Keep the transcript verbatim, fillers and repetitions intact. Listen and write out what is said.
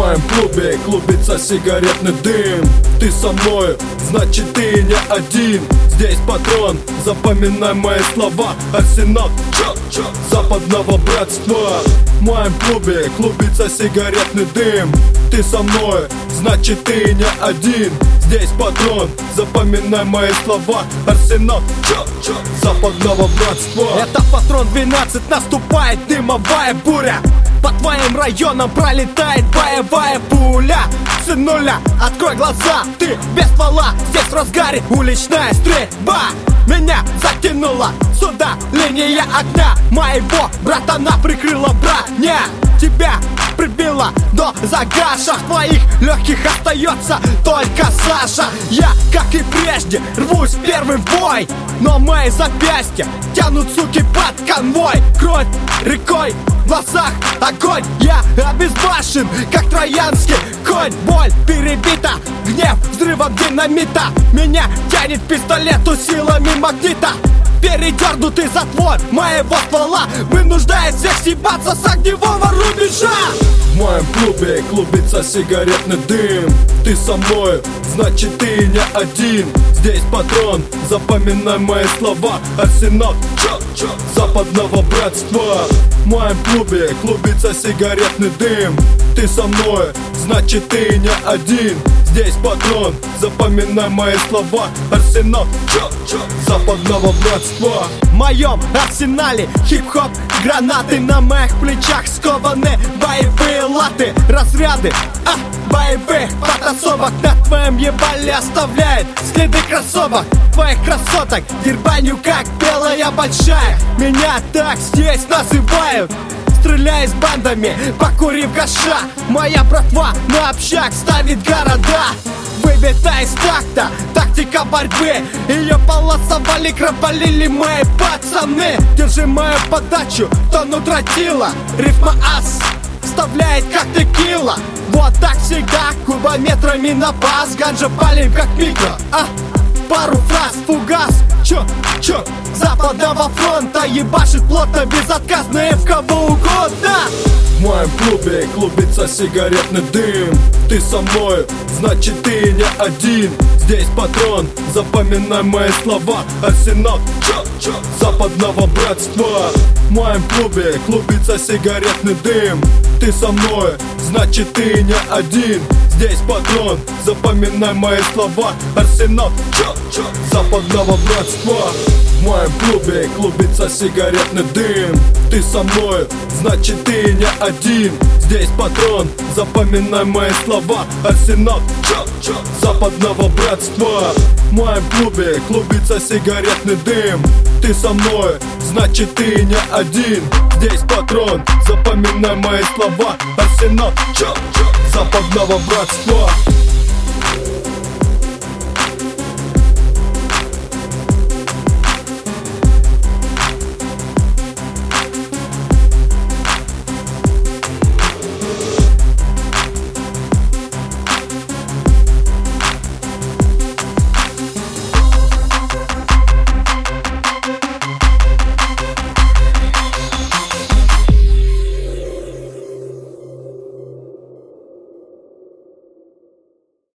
моем клубе клубится сигаретный дым. Ты со мною, значит ты не один. Здесь патрон, запоминай мои слова. Арсенал чё, чё, западного братства. В моем клубе клубится сигаретный дым. Ты со мною, значит ты не один. Здесь патрон, запоминай мои слова. Арсенал чё, чё, западного братства. Это патрон двенадцать, наступает дымовая буря. По твоим районам пролетает боевая пуля. Сынуля, открой глаза, ты без ствола. Здесь в разгаре уличная стрельба. Меня затянула сюда линия огня. Моего братана прикрыла броня. Тебя прибило до загаша. В твоих легких остается только Саша. Я, как и прежде, рвусь в первый бой, но мои запястья тянут, суки, под конвой. Кровь рекой, в глазах огонь. Я обезбашен, как троянский конь. Боль перебита, гнев взрывом динамита. Меня тянет к пистолету силами магнита. Передернутый затвор моего ствола вынуждает всех съебаться с огневого рубежа. В моем клубе клубится сигаретный дым. Ты со мною, значит ты не один. Здесь патрон, запоминай мои слова. Арсенал чё, чё, западного братства. В моем клубе клубится сигаретный дым. Ты со мною, значит ты не один. Здесь патрон, запоминай мои слова. Арсенал чё, чё, западного братства. В моем арсенале хип-хоп, гранаты. На моих плечах скованы боевые латы. Разряды, а, боевых потасовок на твоем ебале оставляет следы кроссовок. Твоих красоток дербаню, как белая большая. Меня так здесь называют, стреляя с бандами, покурив гаша. Моя братва на общак ставит города. Выбита из такта, тактика борьбы. Ее полосовали, кропалили мои пацаны. Держи мою подачу, тону тротила. Рифма ас вставляет как текила. Вот так всегда, кубометрами на бас. Ганджа палим как микро, а пару фраз, фугас. Чё, чё, западного фронта ебашит плотно, безотказно и в кого угодно. В моем клубе клубится сигаретный дым. Ты со мною, значит ты не один. Здесь патрон, запоминай мои слова. Арсенал чё, чё, западного братства. В моем клубе клубится сигаретный дым. Ты со мною, значит ты не один. Здесь патрон, запоминай мои слова. Арсенал чё, чё, западного братства. В моем клубе клубится сигаретный дым. Ты со мною, значит ты не один. Здесь патрон, запоминай мои слова. Арсенал чё, чё, западного братства. В моем клубе клубится сигаретный дым. Ты со мною, значит ты не один. Здесь патрон, запоминай мои слова. Арсенал чё, чё, западного братства.